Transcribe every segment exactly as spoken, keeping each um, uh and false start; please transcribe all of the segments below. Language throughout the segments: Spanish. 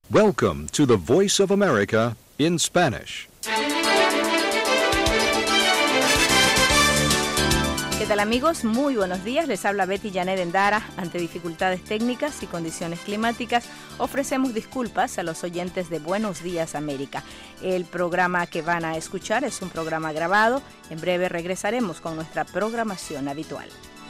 Welcome to the Voice of America in Spanish. ¿Qué tal, amigos? Muy buenos días. Les habla Betty Janet Endara. Ante dificultades técnicas y condiciones climáticas, ofrecemos disculpas a los oyentes de Buenos Días América. El programa que van a escuchar es un programa grabado. En breve regresaremos con nuestra programación habitual.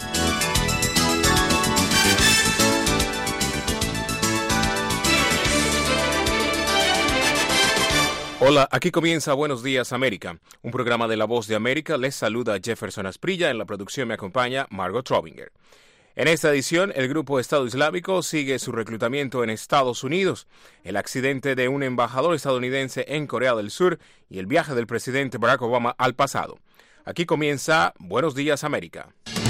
Hola, aquí comienza Buenos Días América, un programa de La Voz de América. Les saluda Jefferson Asprilla. En la producción me acompaña Margot Trobinger. En esta edición, el grupo Estado Islámico sigue su reclutamiento en Estados Unidos, el accidente de un embajador estadounidense en Corea del Sur y el viaje del presidente Barack Obama al pasado. Aquí comienza Buenos Días América.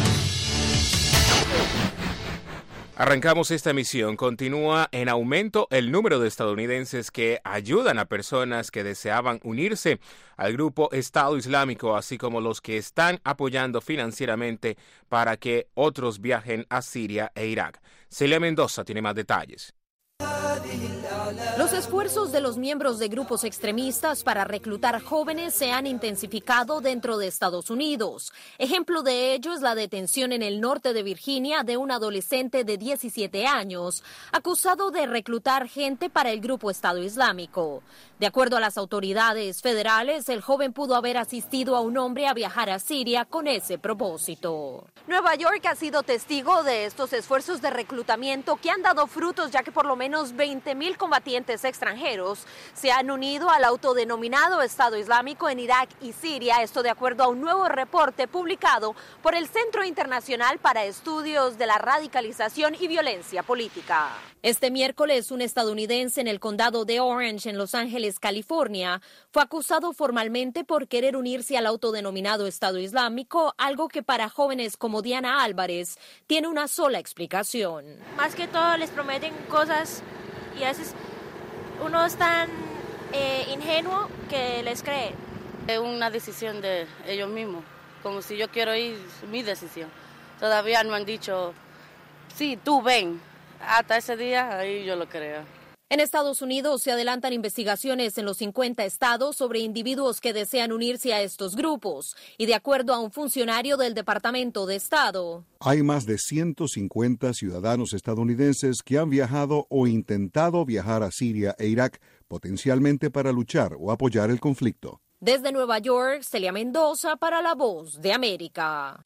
Arrancamos esta emisión. Continúa en aumento el número de estadounidenses que ayudan a personas que deseaban unirse al grupo Estado Islámico, así como los que están apoyando financieramente para que otros viajen a Siria e Irak. Celia Mendoza tiene más detalles. Los esfuerzos de los miembros de grupos extremistas para reclutar jóvenes se han intensificado dentro de Estados Unidos. Ejemplo de ello es la detención en el norte de Virginia de un adolescente de diecisiete años, acusado de reclutar gente para el grupo Estado Islámico. De acuerdo a las autoridades federales, el joven pudo haber asistido a un hombre a viajar a Siria con ese propósito. Nueva York ha sido testigo de estos esfuerzos de reclutamiento que han dado frutos, ya que por lo menos veinte mil combatientes extranjeros se han unido al autodenominado Estado Islámico en Irak y Siria, esto de acuerdo a un nuevo reporte publicado por el Centro Internacional para Estudios de la Radicalización y Violencia Política. Este miércoles, un estadounidense en el condado de Orange, en Los Ángeles, California, fue acusado formalmente por querer unirse al autodenominado Estado Islámico, algo que para jóvenes como Diana Álvarez tiene una sola explicación. Más que todo les prometen cosas y a veces uno es tan eh, ingenuo que les cree. Es una decisión de ellos mismos, como si yo quiero ir, es mi decisión. Todavía no han dicho, sí, tú ven, hasta ese día, ahí yo lo creo. En Estados Unidos se adelantan investigaciones en los cincuenta estados sobre individuos que desean unirse a estos grupos. Y de acuerdo a un funcionario del Departamento de Estado, hay más de ciento cincuenta ciudadanos estadounidenses que han viajado o intentado viajar a Siria e Irak, potencialmente para luchar o apoyar el conflicto. Desde Nueva York, Celia Mendoza para La Voz de América.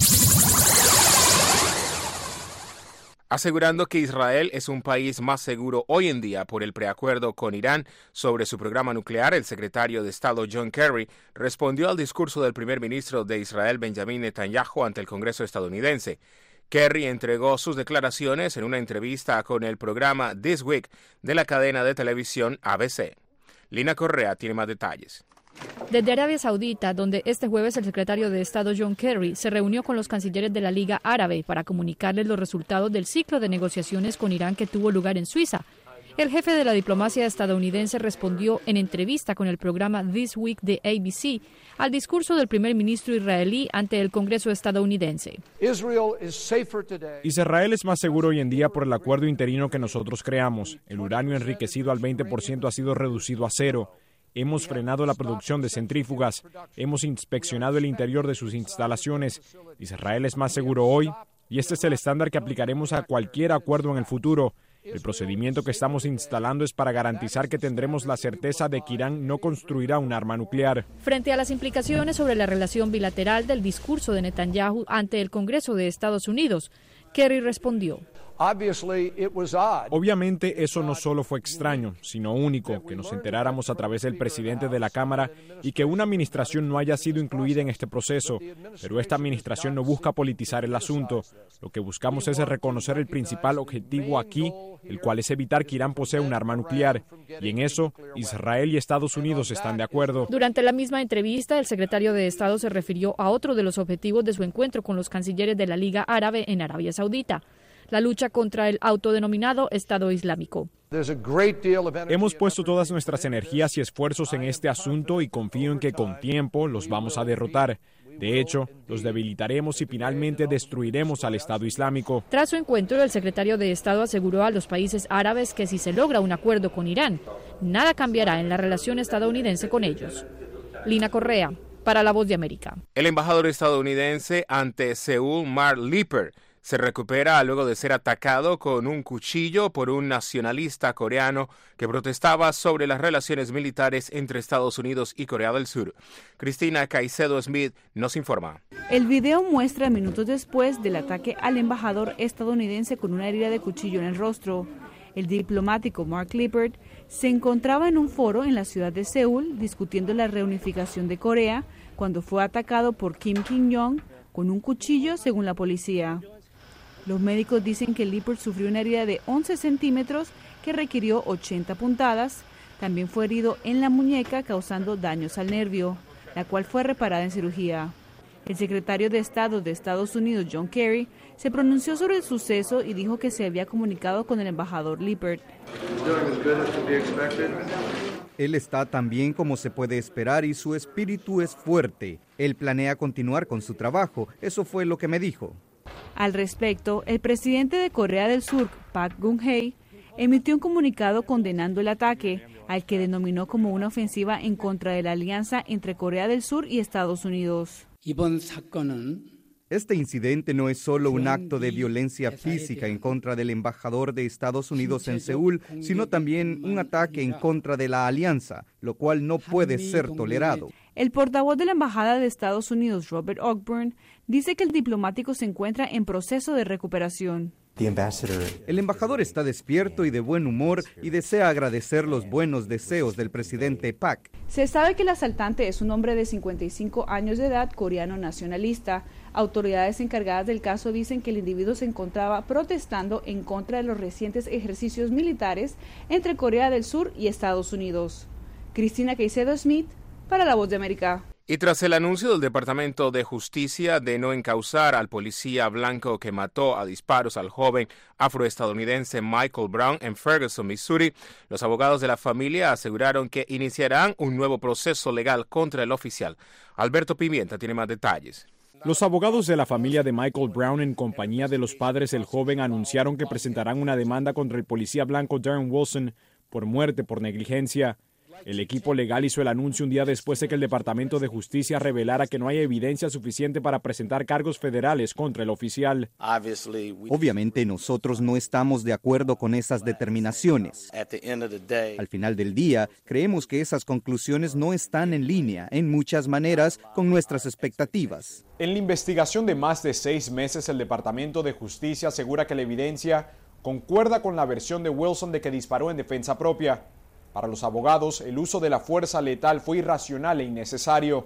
Asegurando que Israel es un país más seguro hoy en día por el preacuerdo con Irán sobre su programa nuclear, el secretario de Estado John Kerry respondió al discurso del primer ministro de Israel Benjamin Netanyahu ante el Congreso estadounidense. Kerry entregó sus declaraciones en una entrevista con el programa This Week de la cadena de televisión A B C. Lina Correa tiene más detalles. Desde Arabia Saudita, donde este jueves el secretario de Estado John Kerry se reunió con los cancilleres de la Liga Árabe para comunicarles los resultados del ciclo de negociaciones con Irán que tuvo lugar en Suiza. El jefe de la diplomacia estadounidense respondió en entrevista con el programa This Week de A B C al discurso del primer ministro israelí ante el Congreso estadounidense. Israel es más seguro hoy en día por el acuerdo interino que nosotros creamos. El uranio enriquecido al veinte por ciento ha sido reducido a cero. Hemos frenado la producción de centrífugas, hemos inspeccionado el interior de sus instalaciones. Israel es más seguro hoy y este es el estándar que aplicaremos a cualquier acuerdo en el futuro. El procedimiento que estamos instalando es para garantizar que tendremos la certeza de que Irán no construirá un arma nuclear. Frente a las implicaciones sobre la relación bilateral del discurso de Netanyahu ante el Congreso de Estados Unidos, Kerry respondió: Obviamente eso no solo fue extraño, sino único, que nos enteráramos a través del presidente de la Cámara y que una administración no haya sido incluida en este proceso. Pero esta administración no busca politizar el asunto. Lo que buscamos es reconocer el principal objetivo aquí, el cual es evitar que Irán posea un arma nuclear. Y en eso, Israel y Estados Unidos están de acuerdo. Durante la misma entrevista, el secretario de Estado se refirió a otro de los objetivos de su encuentro con los cancilleres de la Liga Árabe en Arabia Saudita: la lucha contra el autodenominado Estado Islámico. Hemos puesto todas nuestras energías y esfuerzos en este asunto y confío en que con tiempo los vamos a derrotar. De hecho, los debilitaremos y finalmente destruiremos al Estado Islámico. Tras su encuentro, el secretario de Estado aseguró a los países árabes que si se logra un acuerdo con Irán, nada cambiará en la relación estadounidense con ellos. Lina Correa, para La Voz de América. El embajador estadounidense ante Seúl, Mark Lippert, se recupera luego de ser atacado con un cuchillo por un nacionalista coreano que protestaba sobre las relaciones militares entre Estados Unidos y Corea del Sur. Cristina Caicedo Smith nos informa. El video muestra minutos después del ataque al embajador estadounidense con una herida de cuchillo en el rostro. El diplomático Mark Lippert se encontraba en un foro en la ciudad de Seúl discutiendo la reunificación de Corea cuando fue atacado por Kim Ki-jong con un cuchillo, según la policía. Los médicos dicen que Lippert sufrió una herida de once centímetros que requirió ochenta puntadas. También fue herido en la muñeca causando daños al nervio, la cual fue reparada en cirugía. El secretario de Estado de Estados Unidos, John Kerry, se pronunció sobre el suceso y dijo que se había comunicado con el embajador Lippert. Él está tan bien como se puede esperar y su espíritu es fuerte. Él planea continuar con su trabajo. Eso fue lo que me dijo. Al respecto, el presidente de Corea del Sur, Park Geun-hye, emitió un comunicado condenando el ataque, al que denominó como una ofensiva en contra de la alianza entre Corea del Sur y Estados Unidos. Este incidente no es solo un acto de violencia física en contra del embajador de Estados Unidos en Seúl, sino también un ataque en contra de la alianza, lo cual no puede ser tolerado. El portavoz de la Embajada de Estados Unidos, Robert Ogburn, dice que el diplomático se encuentra en proceso de recuperación. El embajador está despierto y de buen humor y desea agradecer los buenos deseos del presidente Park. Se sabe que el asaltante es un hombre de cincuenta y cinco años de edad, coreano nacionalista. Autoridades encargadas del caso dicen que el individuo se encontraba protestando en contra de los recientes ejercicios militares entre Corea del Sur y Estados Unidos. Cristina Caicedo Smith, para La Voz de América. Y tras el anuncio del Departamento de Justicia de no encausar al policía blanco que mató a disparos al joven afroestadounidense Michael Brown en Ferguson, Missouri, los abogados de la familia aseguraron que iniciarán un nuevo proceso legal contra el oficial. Alberto Pimienta tiene más detalles. Los abogados de la familia de Michael Brown, en compañía de los padres del joven, anunciaron que presentarán una demanda contra el policía blanco Darren Wilson por muerte por negligencia. El equipo legal hizo el anuncio un día después de que el Departamento de Justicia revelara que no hay evidencia suficiente para presentar cargos federales contra el oficial. Obviamente nosotros no estamos de acuerdo con esas determinaciones. Al final del día, creemos que esas conclusiones no están en línea, en muchas maneras, con nuestras expectativas. En la investigación de más de seis meses, el Departamento de Justicia asegura que la evidencia concuerda con la versión de Wilson de que disparó en defensa propia. Para los abogados, el uso de la fuerza letal fue irracional e innecesario.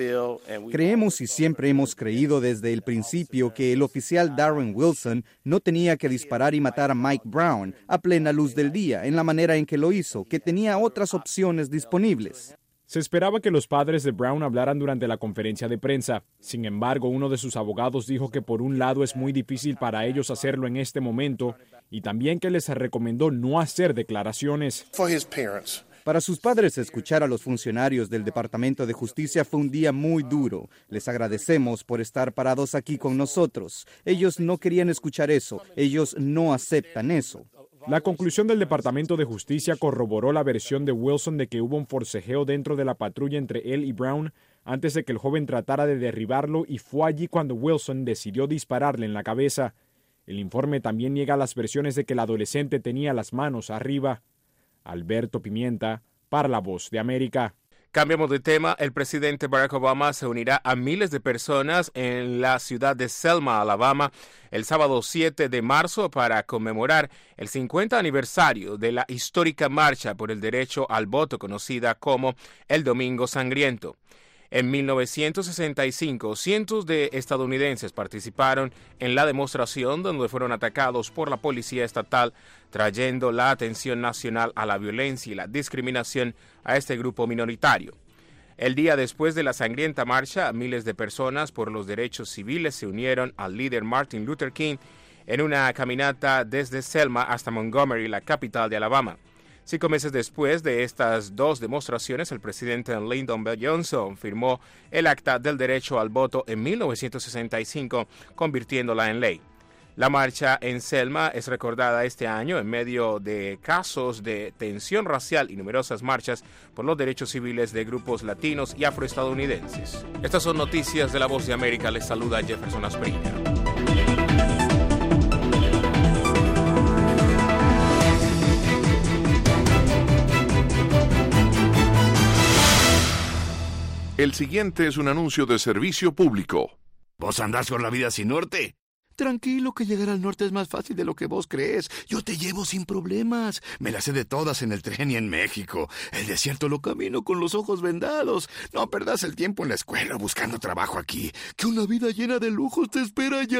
Creemos y siempre hemos creído desde el principio que el oficial Darren Wilson no tenía que disparar y matar a Mike Brown a plena luz del día, en la manera en que lo hizo, que tenía otras opciones disponibles. Se esperaba que los padres de Brown hablaran durante la conferencia de prensa. Sin embargo, uno de sus abogados dijo que por un lado es muy difícil para ellos hacerlo en este momento y también que les recomendó no hacer declaraciones. Para sus padres, escuchar a los funcionarios del Departamento de Justicia fue un día muy duro. Les agradecemos por estar parados aquí con nosotros. Ellos no querían escuchar eso. Ellos no aceptan eso. La conclusión del Departamento de Justicia corroboró la versión de Wilson de que hubo un forcejeo dentro de la patrulla entre él y Brown antes de que el joven tratara de derribarlo, y fue allí cuando Wilson decidió dispararle en la cabeza. El informe también niega las versiones de que el adolescente tenía las manos arriba. Alberto Pimienta, para La Voz de América. Cambiamos de tema. El presidente Barack Obama se unirá a miles de personas en la ciudad de Selma, Alabama, el sábado siete de marzo para conmemorar el cincuenta aniversario de la histórica marcha por el derecho al voto, conocida como el Domingo Sangriento. En mil novecientos sesenta y cinco, cientos de estadounidenses participaron en la demostración donde fueron atacados por la policía estatal, trayendo la atención nacional a la violencia y la discriminación a este grupo minoritario. El día después de la sangrienta marcha, miles de personas por los derechos civiles se unieron al líder Martin Luther King en una caminata desde Selma hasta Montgomery, la capital de Alabama. Cinco meses después de estas dos demostraciones, el presidente Lyndon B. Johnson firmó el Acta del Derecho al Voto en mil novecientos sesenta y cinco, convirtiéndola en ley. La marcha en Selma es recordada este año en medio de casos de tensión racial y numerosas marchas por los derechos civiles de grupos latinos y afroestadounidenses. Estas son noticias de La Voz de América. Les saluda Jefferson Asprilla. El siguiente es un anuncio de servicio público. ¿Vos andás con la vida sin norte? Tranquilo, que llegar al norte es más fácil de lo que vos crees. Yo te llevo sin problemas. Me las sé de todas en el tren y en México. El desierto lo camino con los ojos vendados. No perdás el tiempo en la escuela buscando trabajo aquí, que una vida llena de lujos te espera allá.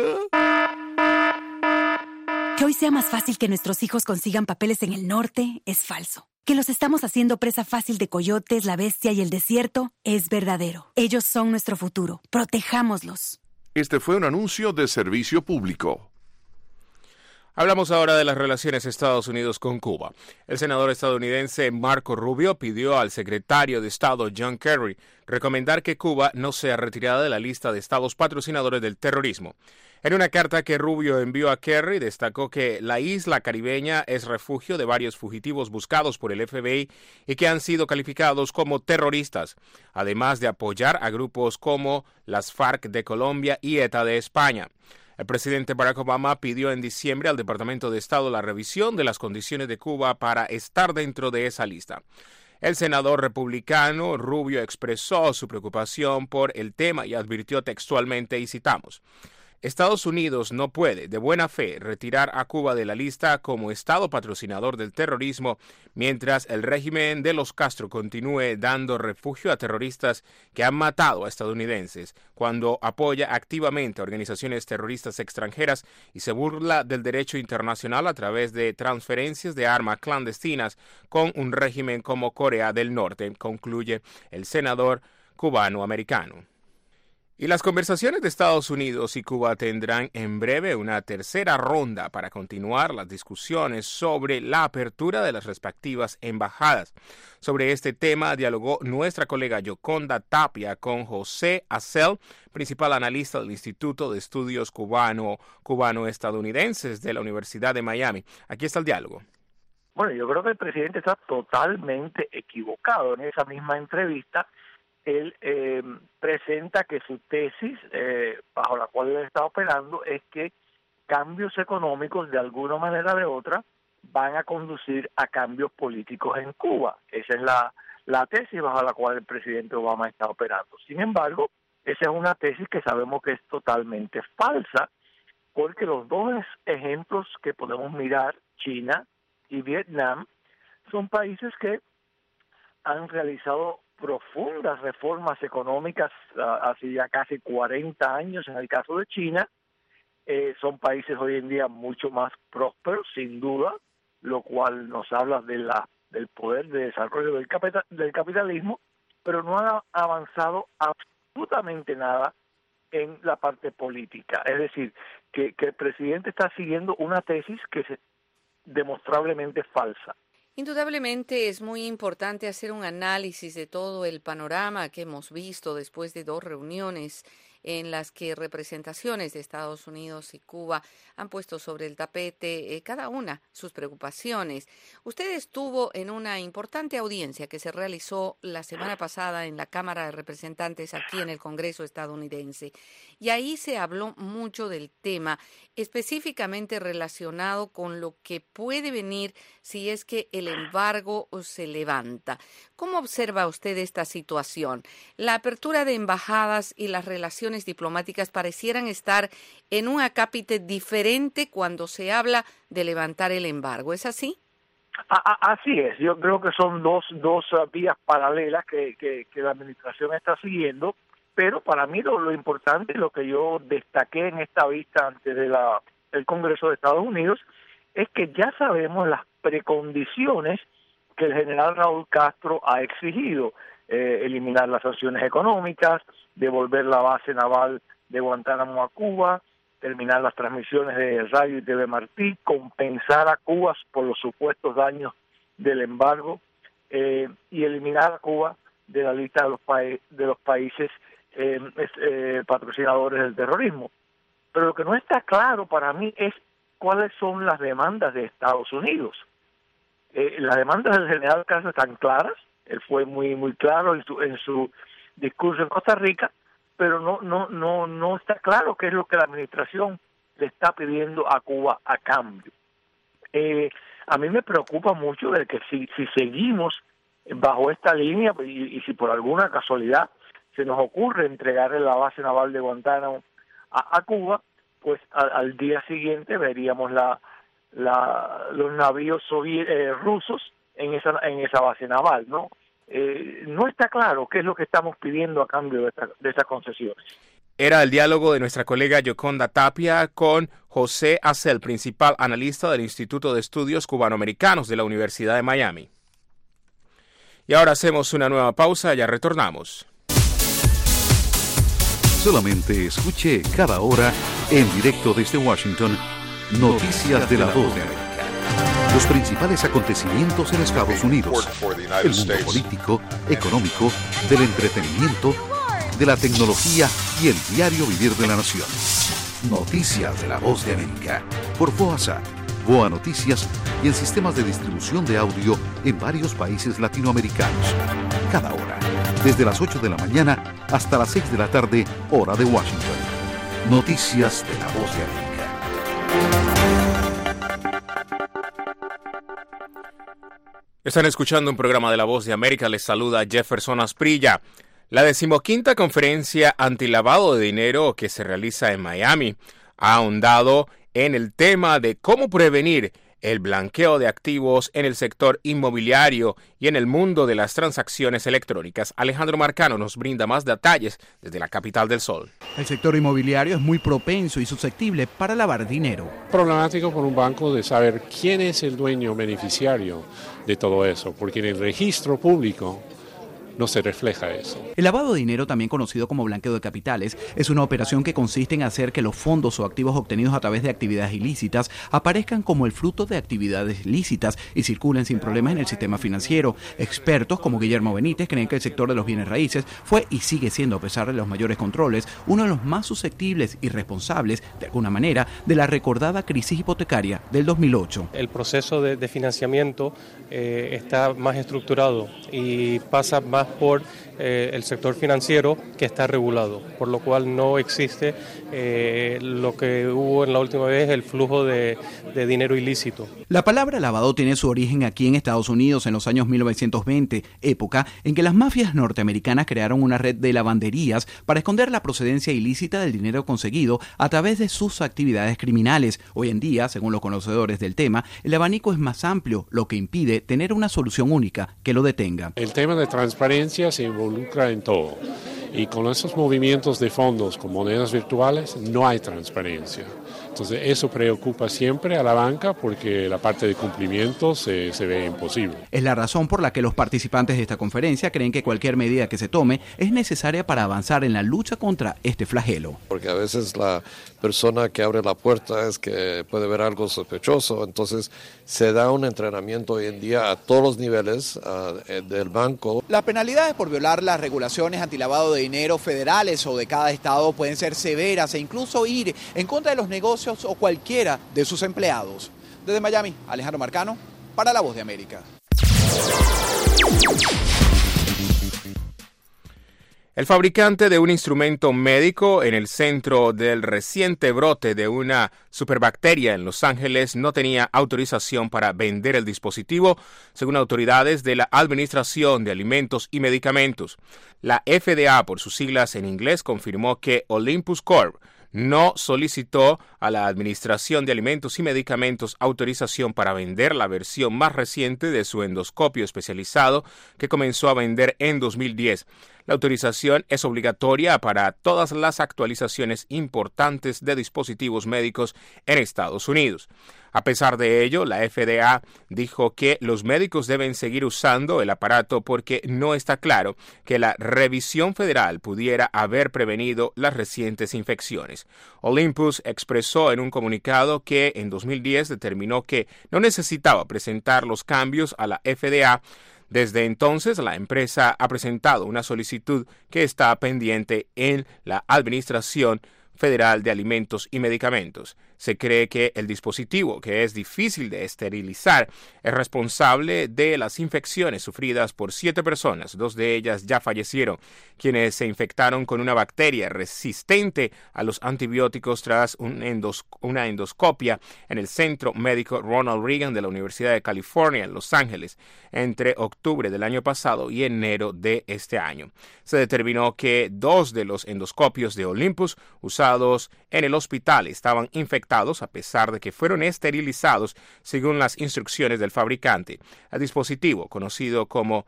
Que hoy sea más fácil que nuestros hijos consigan papeles en el norte es falso. Que los estamos haciendo presa fácil de coyotes, la bestia y el desierto es verdadero. Ellos son nuestro futuro. Protejámoslos. Este fue un anuncio de servicio público. Hablamos ahora de las relaciones Estados Unidos con Cuba. El senador estadounidense Marco Rubio pidió al secretario de Estado John Kerry recomendar que Cuba no sea retirada de la lista de estados patrocinadores del terrorismo. En una carta que Rubio envió a Kerry, destacó que la isla caribeña es refugio de varios fugitivos buscados por el F B I y que han sido calificados como terroristas, además de apoyar a grupos como las FARC de Colombia y ETA de España. El presidente Barack Obama pidió en diciembre al Departamento de Estado la revisión de las condiciones de Cuba para estar dentro de esa lista. El senador republicano Rubio expresó su preocupación por el tema y advirtió textualmente, y citamos: Estados Unidos no puede, de buena fe, retirar a Cuba de la lista como Estado patrocinador del terrorismo mientras el régimen de los Castro continúe dando refugio a terroristas que han matado a estadounidenses, cuando apoya activamente a organizaciones terroristas extranjeras y se burla del derecho internacional a través de transferencias de armas clandestinas con un régimen como Corea del Norte, concluye el senador cubano-americano. Y las conversaciones de Estados Unidos y Cuba tendrán en breve una tercera ronda para continuar las discusiones sobre la apertura de las respectivas embajadas. Sobre este tema dialogó nuestra colega Yoconda Tapia con José Acel, principal analista del Instituto de Estudios Cubano, Cubano-Estadounidenses de la Universidad de Miami. Aquí está el diálogo. Bueno, yo creo que el presidente está totalmente equivocado. En esa misma entrevista, él eh, presenta que su tesis, eh, bajo la cual él está operando, es que cambios económicos, de alguna manera o de otra, van a conducir a cambios políticos en Cuba. Esa es la, la tesis bajo la cual el presidente Obama está operando. Sin embargo, esa es una tesis que sabemos que es totalmente falsa, porque los dos ejemplos que podemos mirar, China y Vietnam, son países que han realizado profundas reformas económicas uh, hace ya casi cuarenta años. En el caso de China, eh, son países hoy en día mucho más prósperos, sin duda, lo cual nos habla de la del poder de desarrollo del, capital, del capitalismo, pero no han avanzado absolutamente nada en la parte política. Es decir, que, que el presidente está siguiendo una tesis que es demostrablemente falsa. Indudablemente es muy importante hacer un análisis de todo el panorama que hemos visto después de dos reuniones en las que representaciones de Estados Unidos y Cuba han puesto sobre el tapete eh, cada una sus preocupaciones. Usted estuvo en una importante audiencia que se realizó la semana pasada en la Cámara de Representantes aquí en el Congreso estadounidense, y ahí se habló mucho del tema, específicamente relacionado con lo que puede venir si es que el embargo se levanta. ¿Cómo observa usted esta situación? La apertura de embajadas y las relaciones diplomáticas parecieran estar en un acápite diferente cuando se habla de levantar el embargo. ¿Es así? Así es. Yo creo que son dos, dos vías paralelas que, que, que la administración está siguiendo, pero para mí lo, lo importante, lo que yo destaqué en esta vista ante de la, el Congreso de Estados Unidos, es que ya sabemos las precondiciones que el general Raúl Castro ha exigido: eh, eliminar las sanciones económicas, devolver la base naval de Guantánamo a Cuba, terminar las transmisiones de radio y T V Martí, compensar a Cuba por los supuestos daños del embargo eh, y eliminar a Cuba de la lista de los, pa de los países eh, eh, patrocinadores del terrorismo. Pero lo que no está claro para mí es cuáles son las demandas de Estados Unidos. Eh, las demandas del general Castro están claras, él fue muy muy claro en su, en su discurso en Costa Rica, pero no no no no está claro qué es lo que la administración le está pidiendo a Cuba a cambio. Eh, a mí me preocupa mucho de que si, si seguimos bajo esta línea y, y si por alguna casualidad se nos ocurre entregarle la base naval de Guantánamo a, a Cuba, pues a, al día siguiente veríamos la, la los navíos soviet, eh, rusos en esa en esa base naval, ¿no? Eh, no está claro qué es lo que estamos pidiendo a cambio de, esta, de esas concesiones. Era el diálogo de nuestra colega Yoconda Tapia con José Acel, principal analista del Instituto de Estudios Cubanoamericanos de la Universidad de Miami. Y ahora hacemos una nueva pausa, ya retornamos. Solamente escuche cada hora, en directo desde Washington, Noticias de la Voz de América. Los principales acontecimientos en Estados Unidos, el mundo político, económico, del entretenimiento, de la tecnología y el diario vivir de la nación. Noticias de la Voz de América, por V O A S A, V O A Noticias y en sistemas de distribución de audio en varios países latinoamericanos. Cada hora, desde las ocho de la mañana hasta las seis de la tarde, hora de Washington. Noticias de la Voz de América. Están escuchando un programa de La Voz de América. Les saluda Jefferson Asprilla. La decimoquinta conferencia antilavado de dinero que se realiza en Miami ha ahondado en el tema de cómo prevenir el blanqueo de activos en el sector inmobiliario y en el mundo de las transacciones electrónicas. Alejandro Marcano nos brinda más detalles desde la capital del sol. El sector inmobiliario es muy propenso y susceptible para lavar dinero. Problemático por un banco de saber quién es el dueño beneficiario de todo eso, porque en el registro público no se refleja eso. El lavado de dinero, también conocido como blanqueo de capitales, es una operación que consiste en hacer que los fondos o activos obtenidos a través de actividades ilícitas aparezcan como el fruto de actividades lícitas y circulen sin problemas en el sistema financiero. Expertos como Guillermo Benítez creen que el sector de los bienes raíces fue y sigue siendo, a pesar de los mayores controles, uno de los más susceptibles y responsables, de alguna manera, de la recordada crisis hipotecaria del dos mil ocho. El proceso de, de financiamiento eh, está más estructurado y pasa más por eh, el sector financiero, que está regulado, por lo cual no existe eh, lo que hubo en la última vez, el flujo de, de dinero ilícito. La palabra lavado tiene su origen aquí en Estados Unidos en los años mil novecientos veinte, época en que las mafias norteamericanas crearon una red de lavanderías para esconder la procedencia ilícita del dinero conseguido a través de sus actividades criminales. Hoy en día, según los conocedores del tema, el abanico es más amplio, lo que impide tener una solución única que lo detenga. El tema de transparencia se involucra en todo, y con esos movimientos de fondos con monedas virtuales no hay transparencia. Entonces eso preocupa siempre a la banca porque la parte de cumplimiento se, se ve imposible. Es la razón por la que los participantes de esta conferencia creen que cualquier medida que se tome es necesaria para avanzar en la lucha contra este flagelo. Porque a veces la persona que abre la puerta es que puede ver algo sospechoso, entonces se da un entrenamiento hoy en día a todos los niveles uh, del banco. Las penalidades por violar las regulaciones antilavado de dinero federales o de cada estado pueden ser severas e incluso ir en contra de los negocios o cualquiera de sus empleados. Desde Miami, Alejandro Marcano, para La Voz de América. El fabricante de un instrumento médico en el centro del reciente brote de una superbacteria en Los Ángeles no tenía autorización para vender el dispositivo, según autoridades de la Administración de Alimentos y Medicamentos. La F D A, por sus siglas en inglés, confirmó que Olympus Corp no solicitó a la Administración de Alimentos y Medicamentos autorización para vender la versión más reciente de su endoscopio especializado que comenzó a vender en dos mil diez. La autorización es obligatoria para todas las actualizaciones importantes de dispositivos médicos en Estados Unidos. A pesar de ello, la F D A dijo que los médicos deben seguir usando el aparato porque no está claro que la revisión federal pudiera haber prevenido las recientes infecciones. Olympus expresó en un comunicado que en dos mil diez determinó que no necesitaba presentar los cambios a la F D A. Desde entonces, la empresa ha presentado una solicitud que está pendiente en la Administración Federal de Alimentos y Medicamentos. Se cree que el dispositivo, que es difícil de esterilizar, es responsable de las infecciones sufridas por siete personas. Dos de ellas ya fallecieron, quienes se infectaron con una bacteria resistente a los antibióticos tras un endos- una endoscopia en el Centro Médico Ronald Reagan de la Universidad de California en Los Ángeles entre octubre del año pasado y enero de este año. Se determinó que dos de los endoscopios de Olympus usados en el hospital estaban infectados a pesar de que fueron esterilizados según las instrucciones del fabricante. El dispositivo, conocido como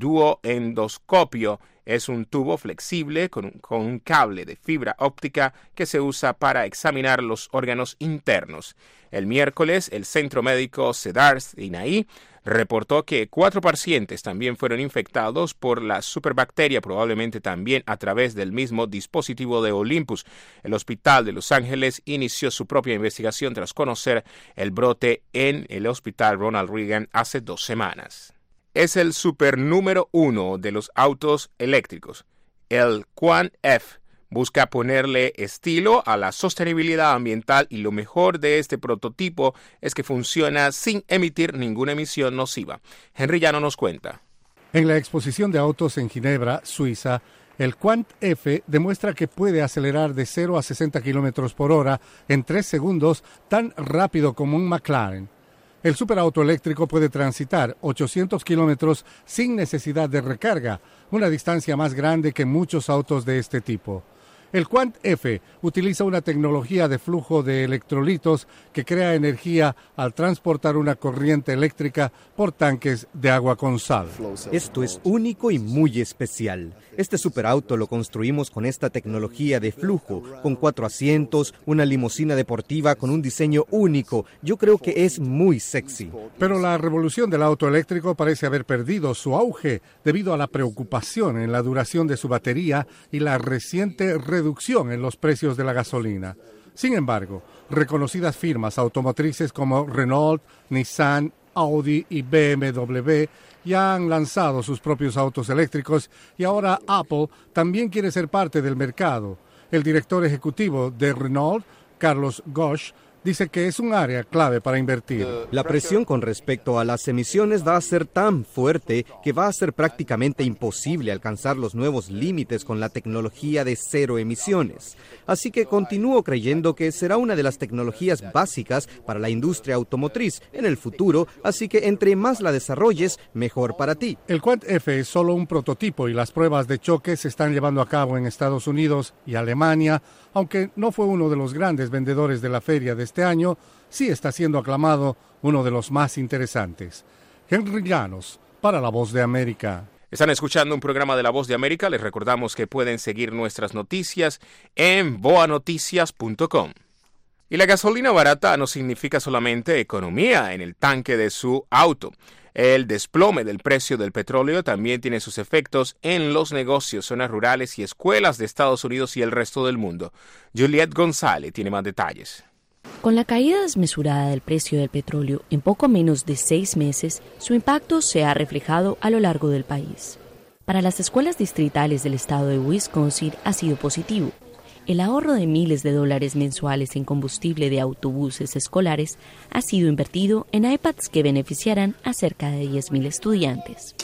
duoendoscopio, es un tubo flexible con un, con un cable de fibra óptica que se usa para examinar los órganos internos. El miércoles, el Centro Médico Cedars-Sinai reportó que cuatro pacientes también fueron infectados por la superbacteria, probablemente también a través del mismo dispositivo de Olympus. El Hospital de Los Ángeles inició su propia investigación tras conocer el brote en el Hospital Ronald Reagan hace dos semanas. Es el super número uno de los autos eléctricos. El Quant F busca ponerle estilo a la sostenibilidad ambiental y lo mejor de este prototipo es que funciona sin emitir ninguna emisión nociva. Henry Llano nos cuenta. En la exposición de autos en Ginebra, Suiza, el Quant F demuestra que puede acelerar de cero a sesenta kilómetros por hora en tres segundos tan rápido como un McLaren. El superauto eléctrico puede transitar ochocientos kilómetros sin necesidad de recarga, una distancia más grande que muchos autos de este tipo. El Quant F utiliza una tecnología de flujo de electrolitos que crea energía al transportar una corriente eléctrica por tanques de agua con sal. Esto es único y muy especial. Este superauto lo construimos con esta tecnología de flujo, con cuatro asientos, una limusina deportiva con un diseño único. Yo creo que es muy sexy. Pero la revolución del auto eléctrico parece haber perdido su auge debido a la preocupación en la duración de su batería y la reciente reducción en los precios de la gasolina. Sin embargo, reconocidas firmas automotrices como Renault, Nissan, Audi y B M W ya han lanzado sus propios autos eléctricos y ahora Apple también quiere ser parte del mercado. El director ejecutivo de Renault, Carlos Ghosn, dice que es un área clave para invertir. La presión con respecto a las emisiones va a ser tan fuerte que va a ser prácticamente imposible alcanzar los nuevos límites con la tecnología de cero emisiones. Así que continúo creyendo que será una de las tecnologías básicas para la industria automotriz en el futuro, así que entre más la desarrolles, mejor para ti. El Quant F es solo un prototipo y las pruebas de choque se están llevando a cabo en Estados Unidos y Alemania, aunque no fue uno de los grandes vendedores de la feria de este año, sí está siendo aclamado uno de los más interesantes. Henry Llanos, para La Voz de América. Están escuchando un programa de La Voz de América. Les recordamos que pueden seguir nuestras noticias en boa noticias punto com. Y la gasolina barata no significa solamente economía en el tanque de su auto. El desplome del precio del petróleo también tiene sus efectos en los negocios, zonas rurales y escuelas de Estados Unidos y el resto del mundo. Juliet González tiene más detalles. Con la caída desmesurada del precio del petróleo en poco menos de seis meses, su impacto se ha reflejado a lo largo del país. Para las escuelas distritales del estado de Wisconsin ha sido positivo. El ahorro de miles de dólares mensuales en combustible de autobuses escolares ha sido invertido en iPads que beneficiarán a cerca de diez mil estudiantes.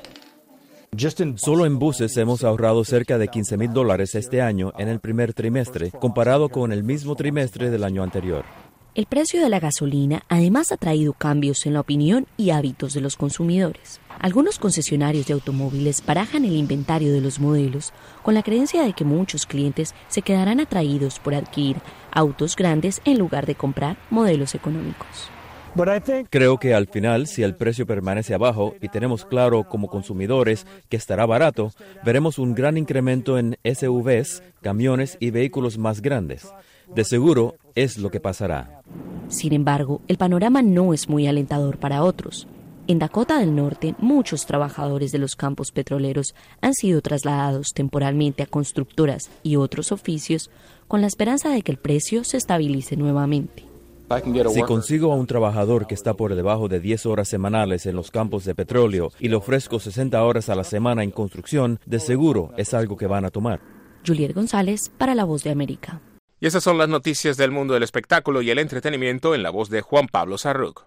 Solo en buses hemos ahorrado cerca de quince mil dólares este año en el primer trimestre, comparado con el mismo trimestre del año anterior. El precio de la gasolina además ha traído cambios en la opinión y hábitos de los consumidores. Algunos concesionarios de automóviles barajan el inventario de los modelos con la creencia de que muchos clientes se quedarán atraídos por adquirir autos grandes en lugar de comprar modelos económicos. Creo que al final, si el precio permanece abajo y tenemos claro como consumidores que estará barato, veremos un gran incremento en S U Vs, camiones y vehículos más grandes. De seguro es lo que pasará. Sin embargo, el panorama no es muy alentador para otros. En Dakota del Norte, muchos trabajadores de los campos petroleros han sido trasladados temporalmente a constructoras y otros oficios con la esperanza de que el precio se estabilice nuevamente. Si consigo a un trabajador que está por debajo de diez horas semanales en los campos de petróleo y le ofrezco sesenta horas a la semana en construcción, de seguro es algo que van a tomar. Juliet González para La Voz de América. Y esas son las noticias del mundo del espectáculo y el entretenimiento en la voz de Juan Pablo Sarruc.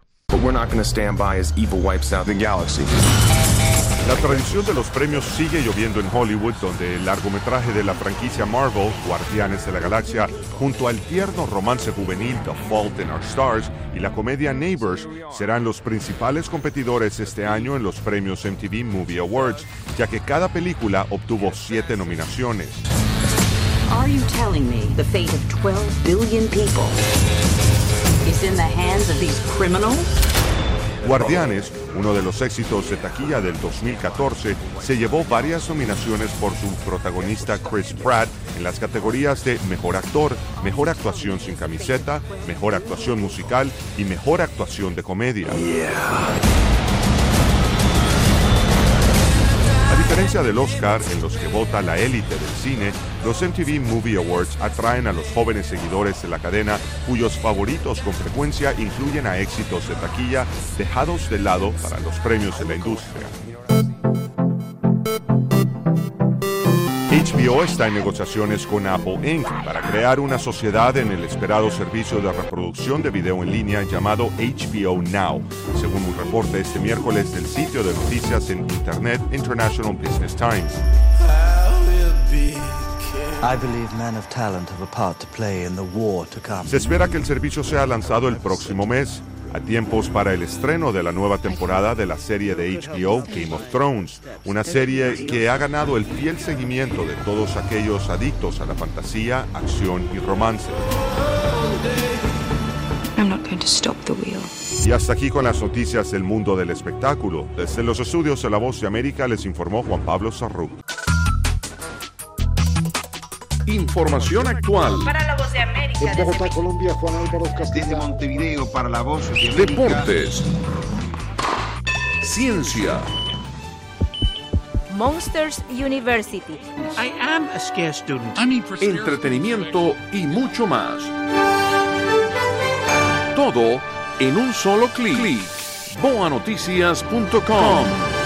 La tradición de los premios sigue lloviendo en Hollywood, donde el largometraje de la franquicia Marvel, Guardianes de la Galaxia, junto al tierno romance juvenil The Fault in Our Stars y la comedia Neighbors serán los principales competidores este año en los premios M T V Movie Awards, ya que cada película obtuvo siete nominaciones. Are you telling me the fate of twelve billion people is in the hands of these criminals? Guardianes, uno de los éxitos de taquilla del dos mil catorce, se llevó varias nominaciones por su protagonista Chris Pratt en las categorías de Mejor Actor, Mejor Actuación sin Camiseta, Mejor Actuación Musical y Mejor Actuación de Comedia. Yeah. A diferencia del Oscar, en los que vota la élite del cine, los M T V Movie Awards atraen a los jóvenes seguidores de la cadena, cuyos favoritos con frecuencia incluyen a éxitos de taquilla dejados de lado para los premios de la industria. H B O está en negociaciones con Apple incorporated para crear una sociedad en el esperado servicio de reproducción de video en línea llamado H B O Now, según un reporte este miércoles del sitio de noticias en Internet International Business Times. Se espera que el servicio sea lanzado el próximo mes, a tiempos para el estreno de la nueva temporada de la serie de H B O Game of Thrones, una serie que ha ganado el fiel seguimiento de todos aquellos adictos a la fantasía, acción y romance. I'm not going to stop the wheel. Y hasta aquí con las noticias del mundo del espectáculo. Desde los estudios de La Voz de América les informó Juan Pablo Sarruc. Información actual. Para La Voz de América. En Bogotá, Colombia, Juan Álvaro Castillo. Desde Montevideo, para La Voz de América. Deportes. Ciencia. Monsters University. I am a scarce student. Entretenimiento y mucho más. Todo en un solo clic. boa noticias punto com.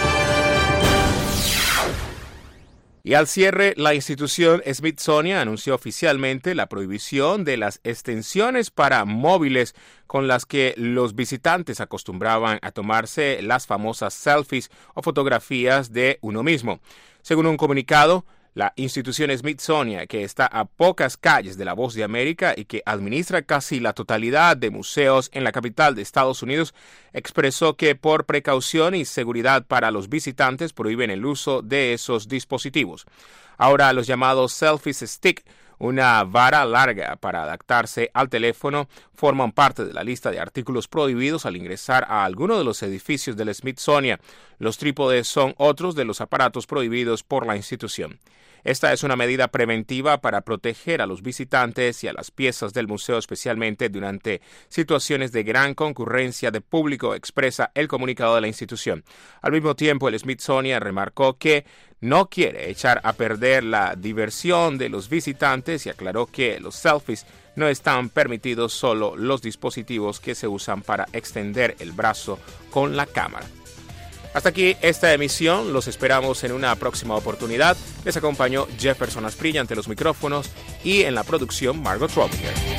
Y al cierre, la institución Smithsonian anunció oficialmente la prohibición de las extensiones para móviles con las que los visitantes acostumbraban a tomarse las famosas selfies o fotografías de uno mismo. Según un comunicado, la institución Smithsonian, que está a pocas calles de La Voz de América y que administra casi la totalidad de museos en la capital de Estados Unidos, expresó que por precaución y seguridad para los visitantes prohíben el uso de esos dispositivos. Ahora los llamados selfies stick, una vara larga para adaptarse al teléfono, forman parte de la lista de artículos prohibidos al ingresar a alguno de los edificios del Smithsonian. Los trípodes son otros de los aparatos prohibidos por la institución. Esta es una medida preventiva para proteger a los visitantes y a las piezas del museo, especialmente durante situaciones de gran concurrencia de público, expresa el comunicado de la institución. Al mismo tiempo, el Smithsonian remarcó que no quiere echar a perder la diversión de los visitantes y aclaró que los selfies no están permitidos, solo los dispositivos que se usan para extender el brazo con la cámara. Hasta aquí esta emisión, los esperamos en una próxima oportunidad. Les acompañó Jefferson Asprilla ante los micrófonos y en la producción Margot Robinger.